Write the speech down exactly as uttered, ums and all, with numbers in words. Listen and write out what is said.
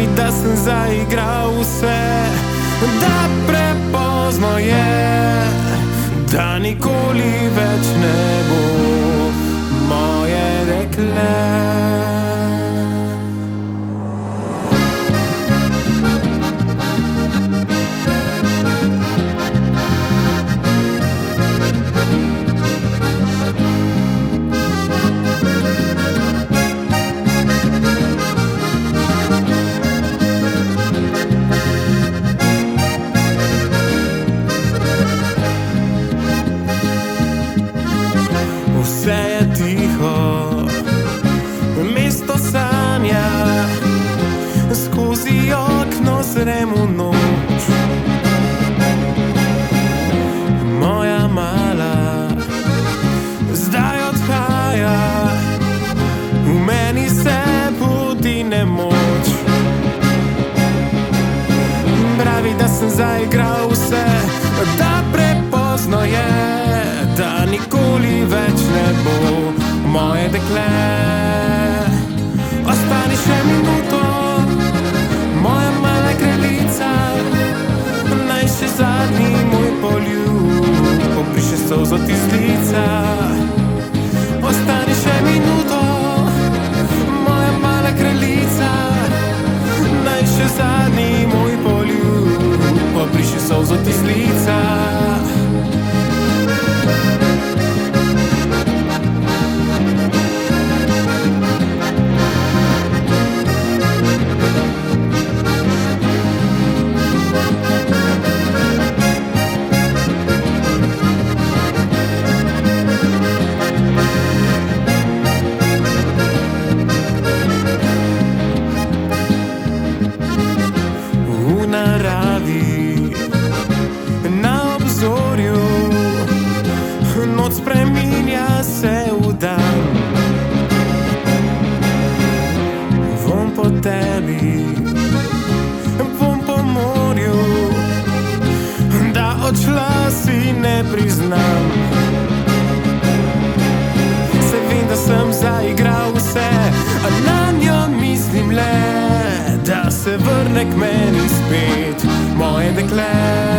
Pravi, da sem zaigral vse, da prepozno je, da nikoli več ne bo moje dekle. Vse je tiho, mesto sanja, skozi okno zrem v noč. Moja mala zdaj odhaja, v meni se budi nemoč. Pravi, da sem zaigral vse, da prepozno je, da nikoli več ne bo moje dekle. Ostani še minuto, moja mala kraljica, naj še zadnji moj poljub pobriše solzo ti z lica. Ostani še minuto, moja mala kraljica, naj še zadnji moj poljub pobriše solzo ti z lica. Naravi, na obzorju, noč spreminja se v dan. Vonj po tebi, vonj po morju, da odšla si ne priznam. Se vem, da sem zaigral vse, a na njo mislim le, da se vrne k meni spet moje dekle.